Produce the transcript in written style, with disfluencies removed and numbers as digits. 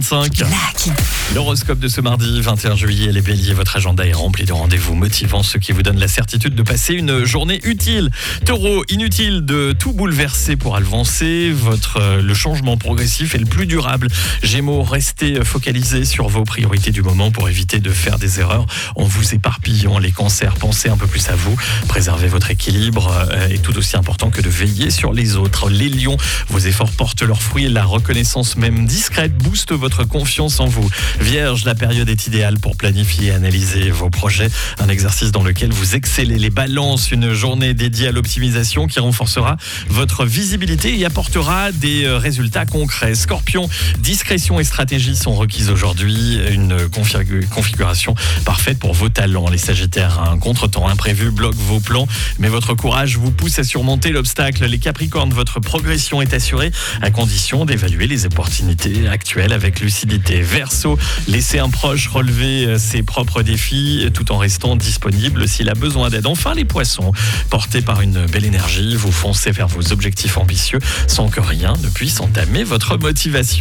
5. L'horoscope de ce mardi 21 juillet, les béliers, votre agenda est rempli de rendez-vous motivants, ce qui vous donne la certitude de passer une journée utile. Taureau, inutile de tout bouleverser pour avancer, le changement progressif est le plus durable. Gémeaux, restez focalisés sur vos priorités du moment pour éviter de faire des erreurs en vous éparpillant. Les cancers, pensez un peu plus à vous, préservez votre équilibre est tout aussi important que de veiller sur les autres. Les lions, vos efforts portent leurs fruits, la reconnaissance même discrète booste votre confiance en vous. Vierge, la période est idéale pour planifier et analyser vos projets, un exercice dans lequel vous excellez. Les balances, une journée dédiée à l'optimisation qui renforcera votre visibilité et apportera des résultats concrets. Scorpion, discrétion et stratégie sont requises aujourd'hui, une configuration parfaite pour vos talents. Les Sagittaires, un contretemps imprévu bloque vos plans, mais votre courage vous pousse à surmonter l'obstacle. Les Capricornes, votre progression est assurée à condition d'évaluer les opportunités actuelles avec lucidité. Verseau, laissez un proche relever ses propres défis tout en restant disponible s'il a besoin d'aide. Enfin, les Poissons, portés par une belle énergie, vous foncez vers vos objectifs ambitieux sans que rien ne puisse entamer votre motivation.